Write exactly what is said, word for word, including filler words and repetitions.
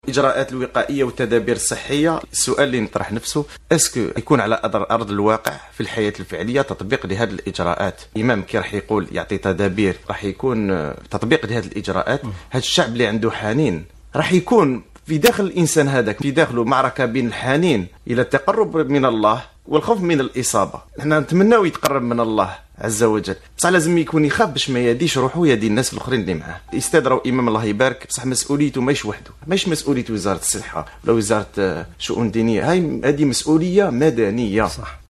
الإجراءات الوقائية والتدابير الصحية، السؤال اللي نطرح نفسه اسكو يكون على أرض الواقع في الحياة الفعلية تطبيق لهذه الإجراءات؟ الإمام كي راح يقول يعطي تدابير راح يكون تطبيق لهذه الإجراءات. هذا الشعب اللي عنده حنين راح يكون في داخل الإنسان هذاك في داخله معركة بين الحنين إلى التقرب من الله والخوف من الإصابة. نحن نتمناو يتقرب من الله عز وجل، بصح لازم يكون يخاف باش ما يديش روحه ويدي الناس الاخرين اللي معاه. الاستاذ راهو امام الله يبارك، بصح مسؤوليته ماهيش وحده، ماهيش مسؤوليه وزاره الصحه ولا وزاره شؤون دينيه، هاي هذه مسؤوليه مدنيه. صح.